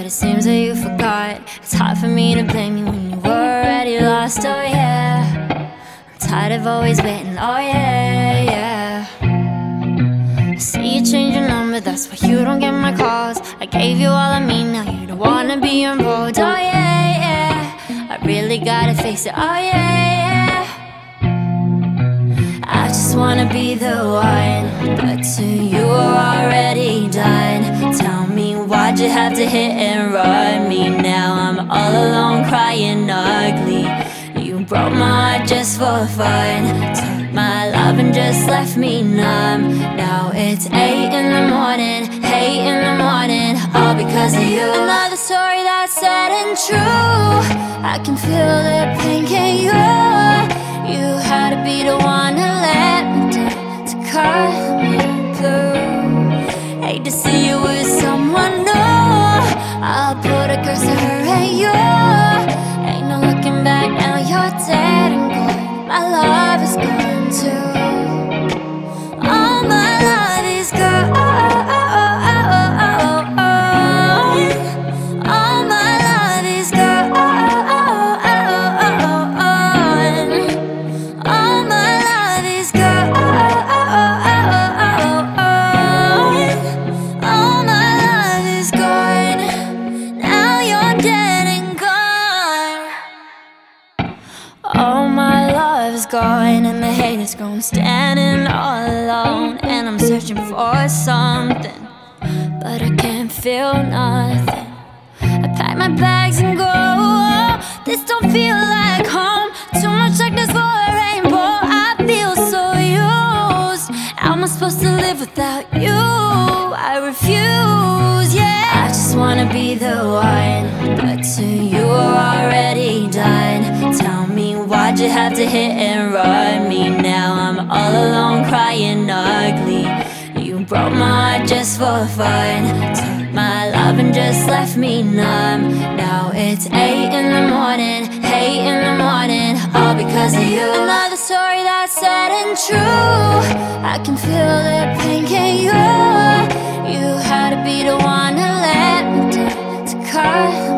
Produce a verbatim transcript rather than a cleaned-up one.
it seems that you forgot. It's hard for me to blame you when you were already lost, oh yeah. I'm tired of always waiting, oh yeah, yeah. I see you change your number, that's why you don't get my calls. I gave you all of me, now you don't wanna be involved, oh yeah, yeah. I really gotta face it, oh yeah, yeah. I just wanna be the one, but to you are already done. Tell me, why'd you have to hit and run me? Now I'm all alone crying ugly. You broke my heart just for fun, took my love and just left me numb. Now it's eight in the morning, eight in the morning, all because of you. Another story that's sad and true. I can feel the pain, can you? You had to be the one to let me down, to cut me through. Hate to see you with someone new. I'll put a curse to her and you. Ain't no looking back, now you're dead and gone. My love is gone too. All my love is gone. All my love is gone. All my love is gone. All my love is gone. Now you're dead and gone. All my love is gone, and the hate is gone. Standing all alone, and I'm searching for something, but I can't feel nothing. I pack my bags and go. This don't feel like home. Too much darkness for a rainbow. I feel so used. How am I supposed to live without you? I refuse, yeah. I just wanna be the one, but to you are already done. Tell me, why'd you have to hit and run me? Now I'm all alone crying ugly. You broke my heart just for fun, took my love and just left me numb. Now it's eight in the morning, eight in the morning, all because of you. Another story that's sad and true. I can feel the pain, can you? You had to be the one to let me down, to cut